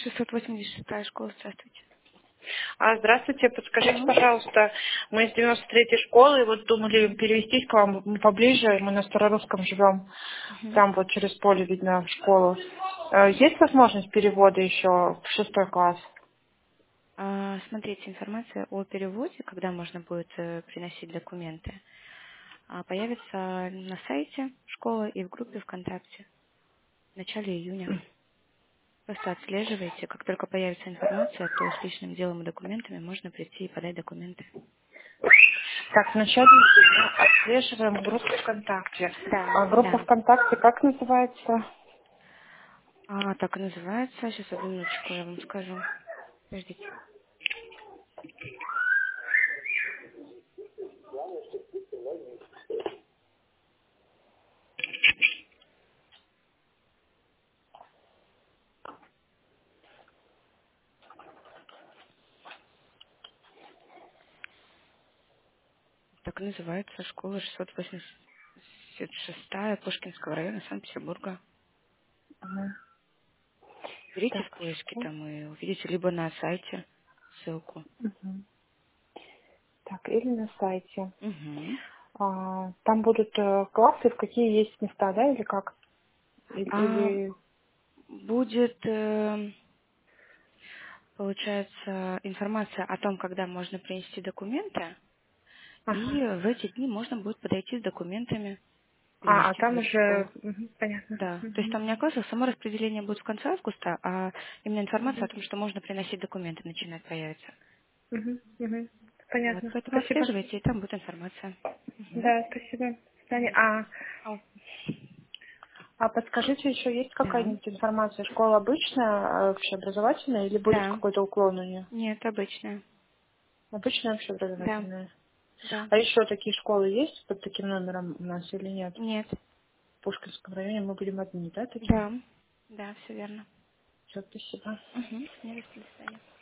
686 школа, здравствуйте. Здравствуйте, подскажите, Да. пожалуйста, мы из 93-й школы, и вот думали перевестись к вам поближе, мы на Старорусском живем, Мгм. там вот через поле видно школу. Есть возможность перевода еще в 6 класс? Смотрите, информация о переводе, когда можно будет приносить документы, появится на сайте школы и в группе ВКонтакте в начале июня. Просто отслеживайте. Как только появится информация, то с личным делом и документами можно прийти и подать документы. Так, вначале июня отслеживаем группу ВКонтакте. Да, А группа да. ВКонтакте как называется? Так и называется. Сейчас, одну минуточку, я вам скажу. Подождите. Так и называется. Школа 686 Пушкинского района Санкт-Петербурга. Ага. Берите Так, в поиске там и увидите либо на сайте ссылку. мгм. Так, или на сайте. Угу. Там будут классы, в какие есть места, да, или как? А Или... будет, получается, информация о том, когда можно принести документы, Ага. и в эти дни можно будет подойти с документами, А принести в там эту уже... школу. понятно. Да, то есть Мгм. там не о классах, само распределение будет в конце августа, а именно информация о Мгм. том, что можно приносить документы, начинает появиться. Мгм. Мгм. Вот, Понятно. поэтому Спасибо. отслеживайте, и там будет информация. Мгм. Да, спасибо. До свидания. Нет. А подскажите, еще есть Да, какая-нибудь информация? Школа обычная, общеобразовательная, или будет да, какой-то уклон у нее? нет, обычная. Обычная Да, общеобразовательная. да, А еще такие школы есть под таким номером у нас или нет? нет, В Пушкинском районе мы будем одни, да, такие? да, да, все верно. Все, спасибо. Угу. Не до свидания.